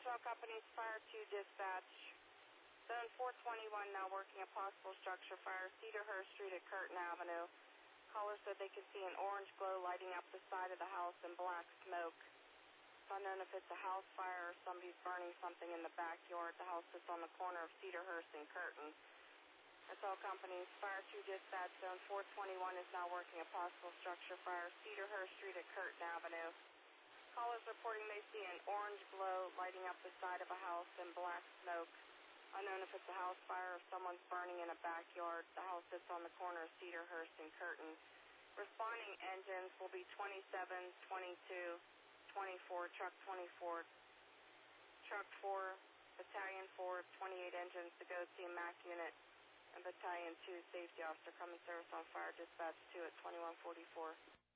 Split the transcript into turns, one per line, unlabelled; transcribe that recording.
All companies, Fire 2 dispatch. Zone 421 now working a possible structure fire, Cedarhurst Street at Curtin Avenue. Caller said they could see an orange glow lighting up the side of the house and black smoke. It's unknown if it's a house fire or somebody's burning something in the backyard. The house sits on the corner of Cedarhurst and Curtin. That's all companies. Fire 2 dispatch. Zone 421 is now working a possible structure fire, Cedarhurst Street at Curtin Avenue. Callers reporting they see an orange glow lighting up the side of a house and black smoke. Unknown if it's a house fire or someone's burning in a backyard. The house sits on the corner of Cedarhurst and Curtin. Responding engines will be 27, 22, 24, Truck 24, Truck 4, Battalion 4, 28 engines to go see MAC unit, and Battalion 2 safety officer coming service on fire, dispatch 2 at 2144.